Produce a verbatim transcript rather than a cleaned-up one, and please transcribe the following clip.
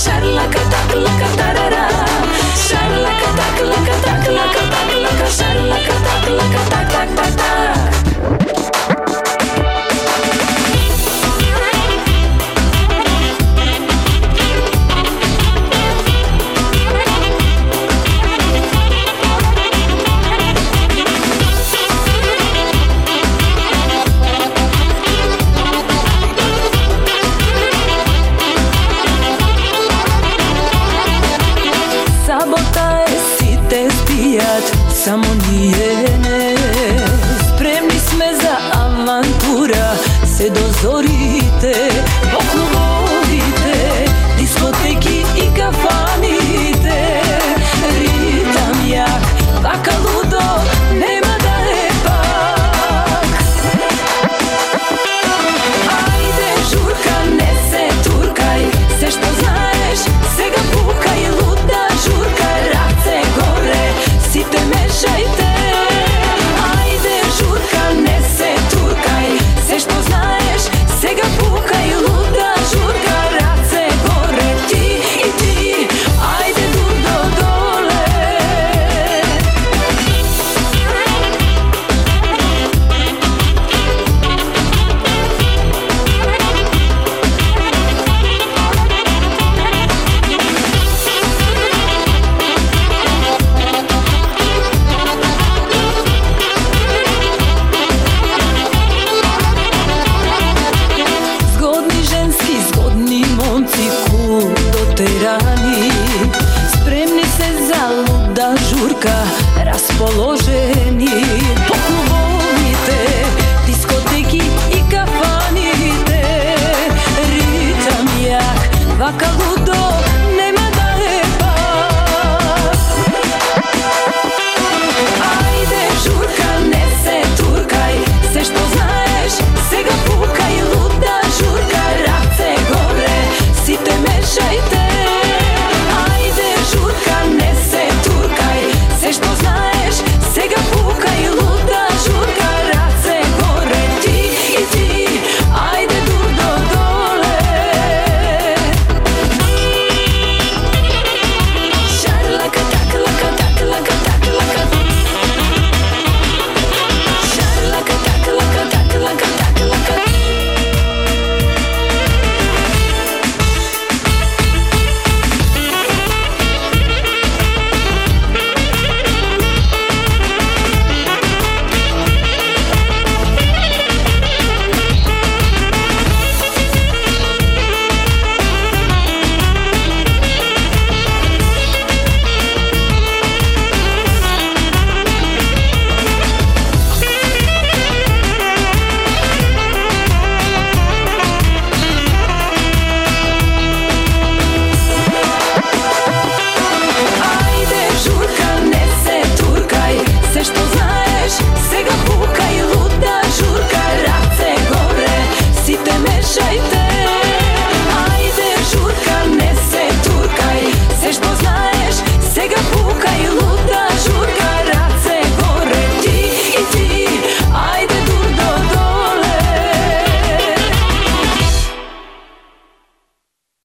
šarlaka tak laka tarara, šarlaka tak laka tak laka tak laka, šarlaka tak laka tak tak tak tak. Samo nije ne, spremni sme za avantura, se dozorite, poklonovite, diskoteki i kafanite, ritam jak, vaka ludo, nema da je pak. Ajde žurka, ne se turkaj, sve što znaješ, se ga pukaj, luda žurka, race gore, site mešajte. Ajde žurka, ne se turkaj, sve što znaješ, se ga pukaj, luda žurka, race gore, ti i ti, ajde dudo dole. Doterani, spremni se za luda žurka, raspoloženi.